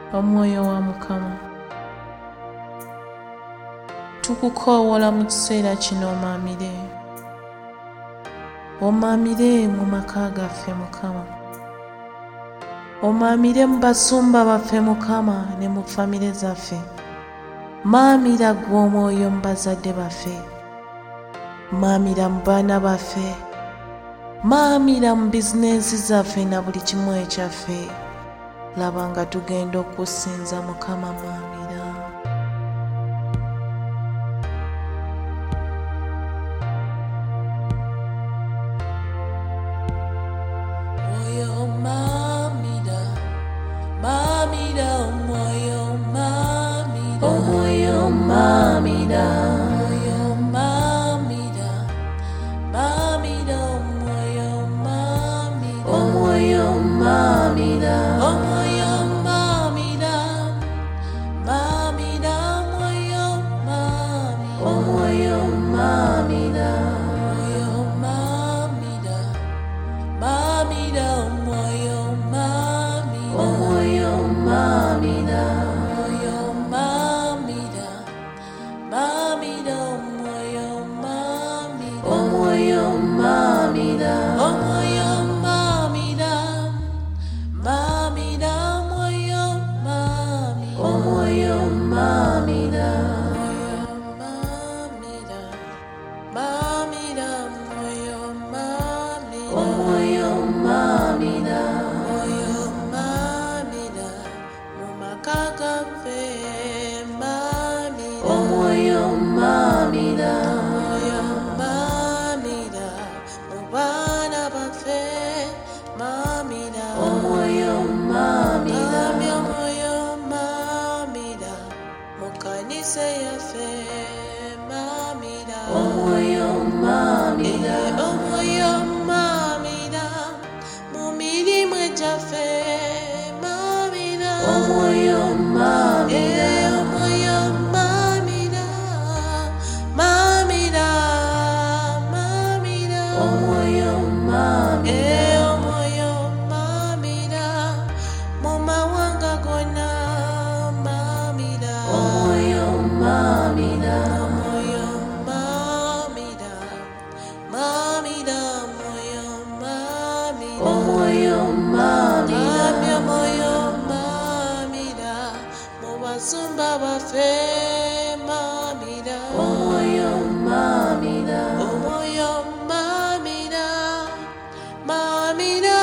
omwoyo wa Mukama. Tukukoowoola mu kiseera kino omaamire. Omaamire mu maka gaffe Mukama. Omaamire mu basumba baffe Mukama ne mu famire zaffe. Maamira ggwe omwoyo mu bazadde baffe. Maamira mu baana baffe. Maamira mu bizinensi zaffe na buli kimu ekyaffe. Laba nga tugenda okusinza Mukama maamira. Omwoyo maamira, maamira omwoyo maamira. Omwoyo maamira, omwoyo maamira, maamira omwoyo maamira. Omwoyo maamira, omwoyo maamira, maamira omwoyo maamira. Omwoyo maamira, omwoyo maamira, maamira omwoyo maamira. Omwoyo maamira, omwoyo maamira, maamira omwoyo maamira. Omwoyo maamira, omwoyo maamira, maamira omwoyo maamira. Omwoyo maamira, maamira omwoyo maamira. Omwoyo maamira, omwoyo maamira mu maka gaffe maamira. Omwoyo maamira, omwoyo maamira mu baana baffe maamira. Omwoyo maamira, omwoyo maamira mu kanisa yaffe maamira. Omwoyo maamira, omwoyo maamira mu mirimu egyaffe maamira. Omwoyo maamira, omwoyo maamira, maamira, maamira. Omwoyo maamira, omwoyo maamira mu mawanga gonna maamira. Omwoyo maamira, omwoyo maamira, maamira omwoyo maamira. Omwoyo maamira, omwoyo maamira mu basumba baffe maamira. Omwoyo maamira, omwoyo maamira, maamira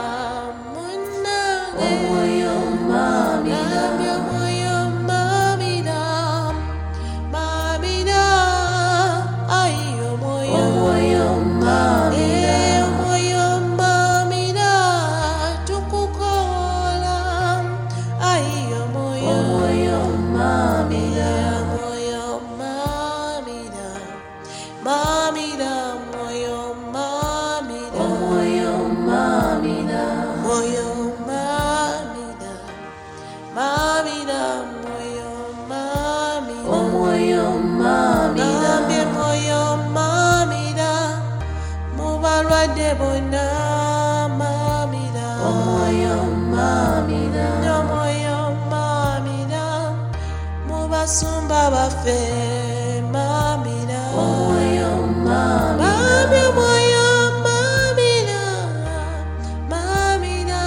munnange. Omwoyo maamira, omwoyo maamira, maamira ayi omwoyo. Omwoyo maamira, omwoyo maamira tukukoola ayi omwoyo. Omwoyo maamira, omwoyo maamira, maamira omwoyo maamira. Omwoyo maamira, omwoyo maamira, maamira omwoyo maamira. Omwoyo maamira, omwoyo maamira mu balwadde bonna maamira. Omwoyo maamira, omwoyo maamira mu basumba baffe maamira. Omwoyo maamira, omwoyo maamira, maamira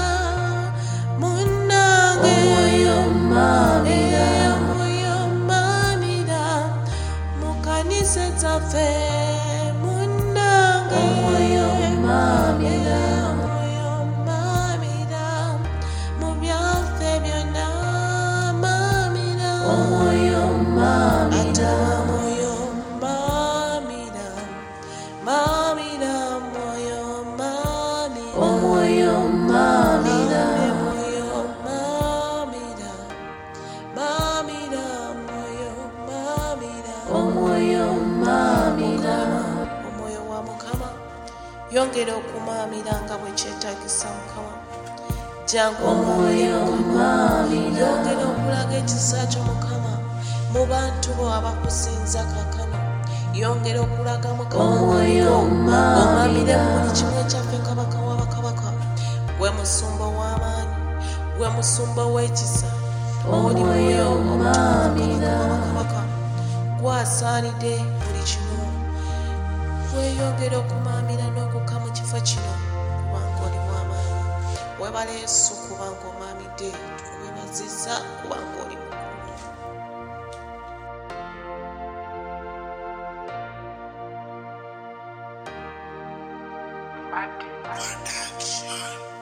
munnange. Omwoyo maamira, omwoyo maamira mu kanisa zaffe munnange. Omwoyo maamira, omwoyo maamira mu byaffe byonna maamira. Omwoyo maamira, omwoyo maamira, maamira omwoyo maamira. Omwoyo maamira, omwoyo maamira, maamira omwoyo maamira. Omwoyo maamira, omwoyo wa Mukama yongera okumaamira nga bwe kyetaagisa Mukama. Jangu omwoyo maamira, yongera okulaga ekisa kyo Mukama mu bantu bo abakusinza kaakano. Yongera okulaga Mukama omamire mu buli kimu ekyaffe Kabaka w'abakabaka. Gwe musumba w'amaanyi, gwe musumba w'ekisa, omwoyo omaamira gwasaanidde buli kimu weeyongera okumaamira n'okukka mu kifo kino kubanga olimu amaanyi. Weebale Yesu kubanga omaamidde, tukwebazizza kubanga oli mukulu. Production.